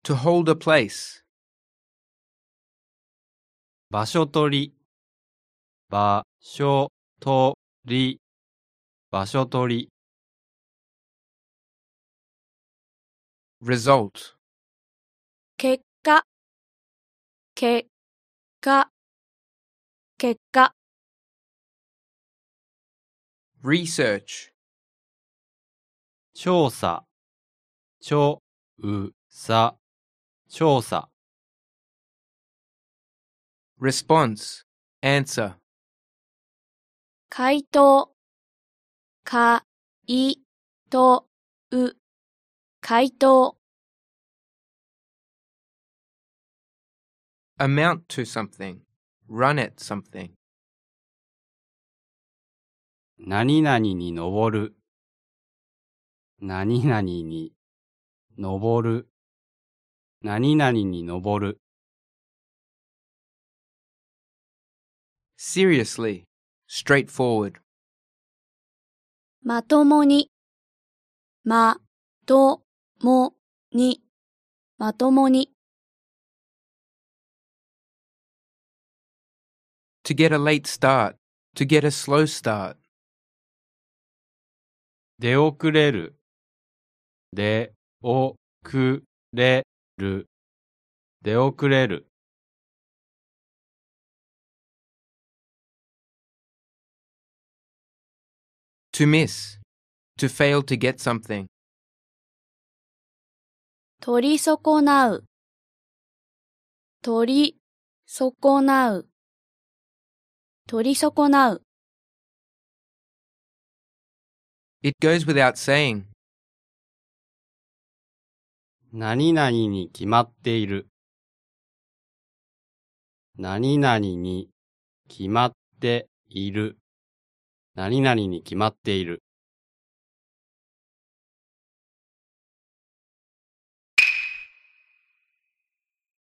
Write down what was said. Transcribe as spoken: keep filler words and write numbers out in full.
To hold a place. 場所取り、場所取り、場所取り。 Result. 結果、結果、結果。 Research. 調査、調査、調査。 Response. Answer. 回答、か、い、と、う、回答。 Amount to something. Run at something. 何々に登る。何々に登る。何々に登る。 Seriously. Straightforward. まともに、ま、と、も、に、まともに。 To get a late start. To get a slow start. 出遅れる。出遅れる。出遅れる。 To miss. To fail to get something. 取り損なう。取り損なう。取り損なう。 It goes without saying. 何々に決まっている。何々に決まっている。何々に決まっている。